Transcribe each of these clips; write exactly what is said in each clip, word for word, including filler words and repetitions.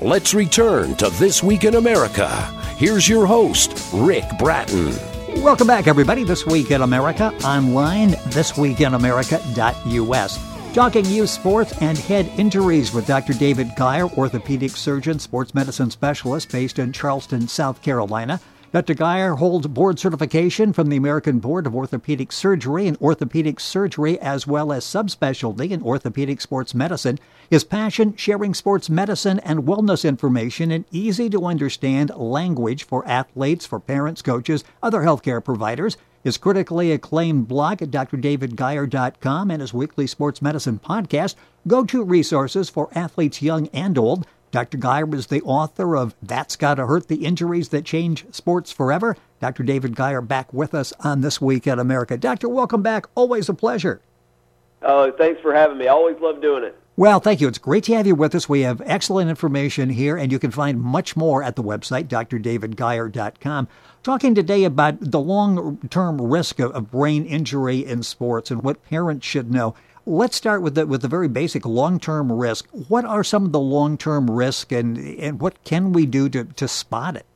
Let's return to This Week in America. Here's your host, Rick Bratton. Welcome back, everybody. This Week in America, online, this week in america dot u s. Talking youth sports and head injuries with Doctor David Geyer, orthopedic surgeon, sports medicine specialist based in Charleston, South Carolina. Doctor Geyer holds board certification from the American Board of Orthopedic Surgery in orthopedic surgery as well as subspecialty in orthopedic sports medicine. His passion, sharing sports medicine and wellness information in easy-to-understand language for athletes, for parents, coaches, other healthcare providers. His critically acclaimed blog at d r david geyer dot com and his weekly sports medicine podcast, go-to resources for athletes young and old. Doctor Geyer is the author of That's Gotta Hurt, The Injuries That Change Sports Forever. Doctor David Geyer back with us on This Week in America. Doctor, welcome back. Always a pleasure. Oh, thanks for having me. I always love doing it. Well, thank you. It's great to have you with us. We have excellent information here, and you can find much more at the website, d r david geyer dot com. Talking today about the long-term risk of, of brain injury in sports and what parents should know. Let's start with the, with the very basic long-term risk. What are some of the long-term risks, and, and what can we do to, to spot it?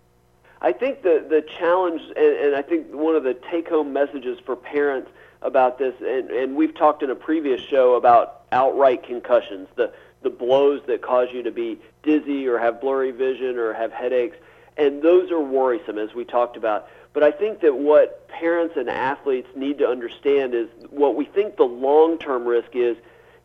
I think the, the challenge, and, and I think one of the take-home messages for parents about this, and, and we've talked in a previous show about outright concussions, the, the blows that cause you to be dizzy or have blurry vision or have headaches, and those are worrisome, as we talked about. But I think that what parents and athletes need to understand is what we think the long-term risk is,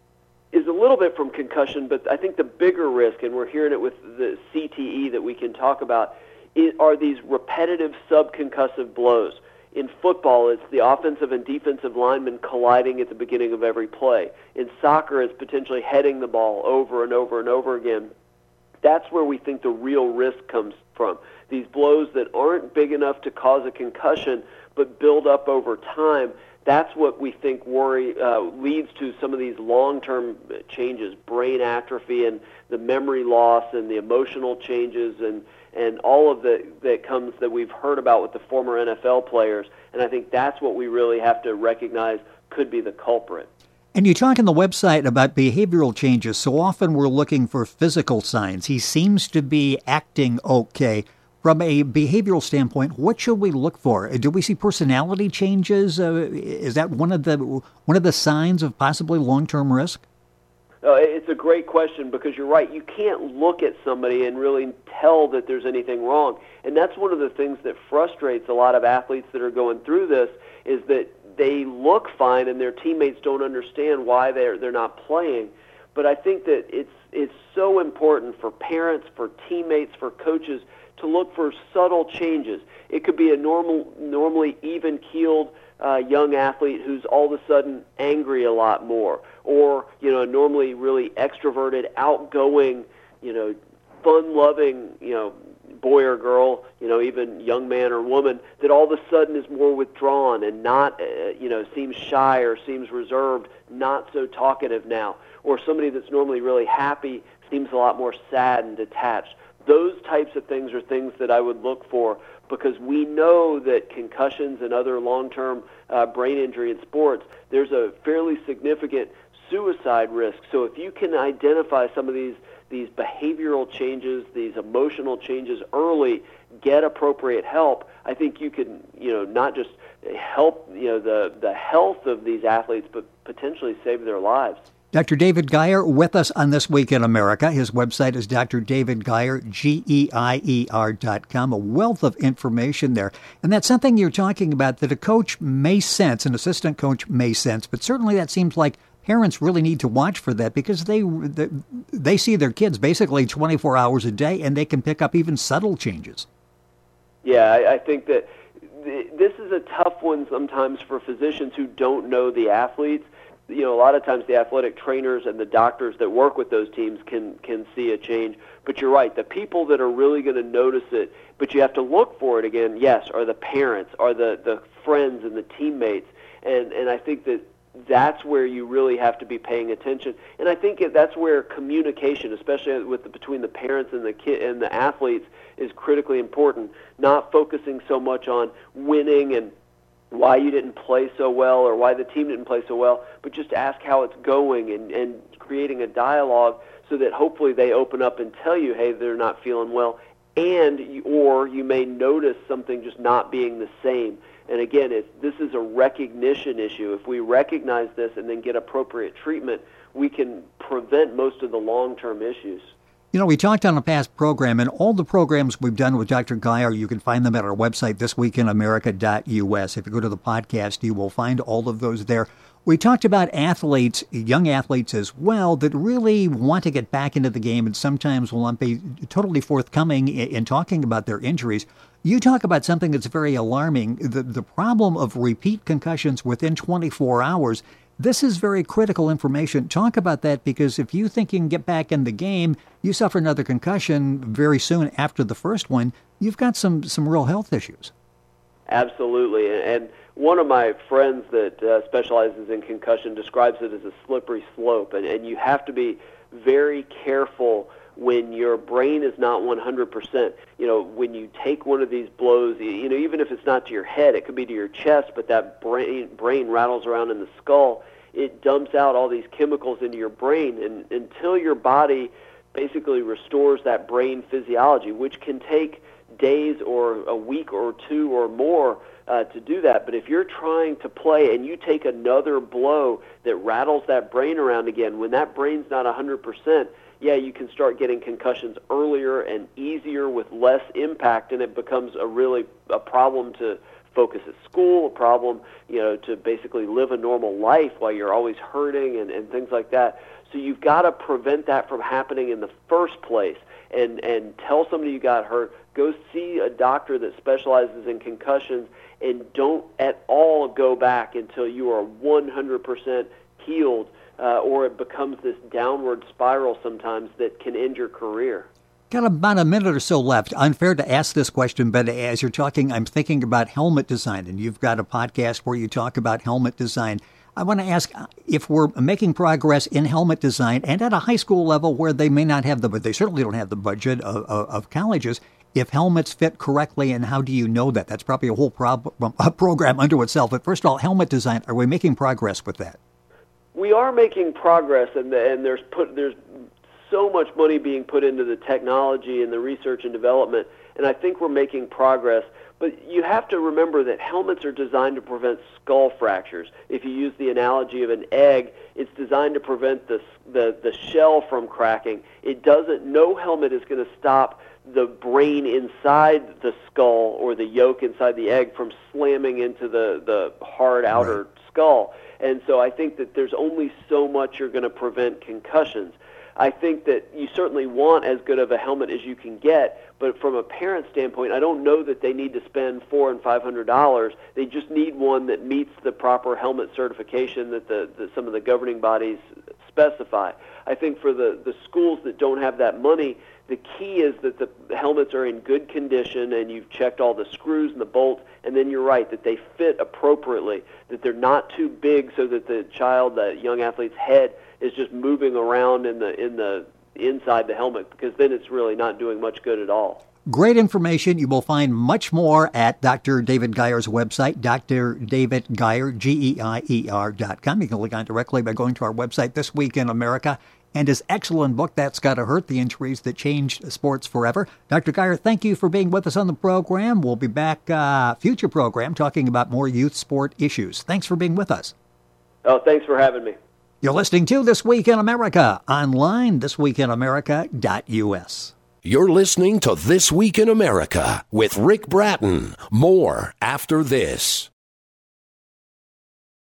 is a little bit from concussion, but I think the bigger risk, and we're hearing it with the C T E that we can talk about, is, are these repetitive subconcussive blows. In football, it's the offensive and defensive linemen colliding at the beginning of every play. In soccer, it's potentially heading the ball over and over and over again. That's where we think the real risk comes from. These blows that aren't big enough to cause a concussion but build up over time, that's what we think worry uh, leads to some of these long-term changes, brain atrophy and the memory loss and the emotional changes and, and all of the that comes that we've heard about with the former N F L players. And I think that's what we really have to recognize could be the culprit. And you talk on the website about behavioral changes. So often we're looking for physical signs. He seems to be acting okay. From a behavioral standpoint, what should we look for? Do we see personality changes? Uh, is that one of the one of the signs of possibly long-term risk? Uh, it's a great question because you're right. You can't look at somebody and really tell that there's anything wrong. And that's one of the things that frustrates a lot of athletes that are going through this is that they look fine and their teammates don't understand why they're they're not playing. But I think that it's it's so important for parents, for teammates, for coaches to look for subtle changes. It could be a normal, normally even-keeled uh, young athlete who's all of a sudden angry a lot more, or you know, normally really extroverted, outgoing, you know, fun-loving, you know, boy or girl, you know, even young man or woman, that all of a sudden is more withdrawn and not, uh, you know, seems shy or seems reserved, not so talkative now, or somebody that's normally really happy seems a lot more sad and detached. Those types of things are things that I would look for because we know that concussions and other long-term uh, brain injury in sports, there's a fairly significant suicide risk. So if you can identify some of these these behavioral changes, these emotional changes early, get appropriate help, I think you can, you know, not just help, you know, the, the health of these athletes, but potentially save their lives. Doctor David Geyer with us on This Week in America. His website is D R David Geyer, G E I E R dot com. A wealth of information there. And that's something you're talking about that a coach may sense, an assistant coach may sense, but certainly that seems like parents really need to watch for that because they they see their kids basically twenty-four hours a day and they can pick up even subtle changes. Yeah, I, I think that th- this is a tough one sometimes for physicians who don't know the athletes. You know, a lot of times the athletic trainers and the doctors that work with those teams can can see a change. But you're right, the people that are really going to notice it, but you have to look for it again, yes, are the parents, are the, the friends and the teammates. And, and I think that that's where you really have to be paying attention. And I think that's where communication, especially with the, between the parents and the kid and the athletes, is critically important. Not focusing so much on winning and why you didn't play so well or why the team didn't play so well, but just ask how it's going and, and creating a dialogue so that hopefully they open up and tell you, hey, they're not feeling well, and you, or you may notice something just not being the same. And again, it's, this is a recognition issue. If we recognize this and then get appropriate treatment, we can prevent most of the long-term issues. You know, we talked on a past program, and all the programs we've done with Doctor Geyer, you can find them at our website, this week in america dot u s. If you go to the podcast, you will find all of those there. We talked about athletes, young athletes as well, that really want to get back into the game and sometimes will not be totally forthcoming in talking about their injuries. You talk about something that's very alarming, the, the problem of repeat concussions within twenty-four hours. This is very critical information. Talk about that, because if you think you can get back in the game, you suffer another concussion very soon after the first one, you've got some, some real health issues. Absolutely. And one of my friends that uh, specializes in concussion describes it as a slippery slope. And, and you have to be very careful when your brain is not one hundred percent. You know, when you take one of these blows, you know, even if it's not to your head, it could be to your chest, but that brain brain rattles around in the skull. It dumps out all these chemicals into your brain, and until your body basically restores that brain physiology, which can take days or a week or two or more uh, to do that. But if you're trying to play and you take another blow that rattles that brain around again, when that brain's not one hundred percent, yeah, you can start getting concussions earlier and easier with less impact, and it becomes a really a problem to focus at school, a problem, you know, to basically live a normal life while you're always hurting and, and things like that. So you've got to prevent that from happening in the first place, and, and tell somebody you got hurt, go see a doctor that specializes in concussions, and don't at all go back until you are one hundred percent healed, uh, or it becomes this downward spiral sometimes that can end your career. Got about a minute or so left. Unfair to ask this question, but as you're talking, I'm thinking about helmet design, and you've got a podcast where you talk about helmet design. I want to ask if we're making progress in helmet design and at a high school level where they may not have the, but they certainly don't have the budget of, of, of colleges, if helmets fit correctly, and how do you know that? That's probably a whole prob- a program unto itself. But first of all, helmet design, are we making progress with that? We are making progress, and, and there's put there's so much money being put into the technology and the research and development, and I think we're making progress. But you have to remember that helmets are designed to prevent skull fractures. If you use the analogy of an egg, it's designed to prevent the the, the shell from cracking. It doesn't. No helmet is going to stop the brain inside the skull or the yolk inside the egg from slamming into the, the hard outer right. skull. And so I think that there's only so much you're going to prevent concussions. I think that you certainly want as good of a helmet as you can get, but from a parent standpoint, I don't know that they need to spend four and five hundred dollars. They just need one that meets the proper helmet certification that the, the some of the governing bodies specify. I think for the, the schools that don't have that money, the key is that the helmets are in good condition and you've checked all the screws and the bolts, and then you're right, that they fit appropriately, that they're not too big so that the child, the young athlete's head is just moving around in the in the inside the helmet, because then it's really not doing much good at all. Great information. You will find much more at Doctor David Geyer's website, Doctor David Geyer, G E I E R dot com. You can log on directly by going to our website, This Week in America, and his excellent book, That's Gotta Hurt, The Injuries That Changed Sports Forever. Doctor Geyer, thank you for being with us on the program. We'll be back, uh, future program, talking about more youth sport issues. Thanks for being with us. Oh, thanks for having me. You're listening to This Week in America, online, this week in america dot u s. You're listening to This Week in America with Rick Bratton. More after this.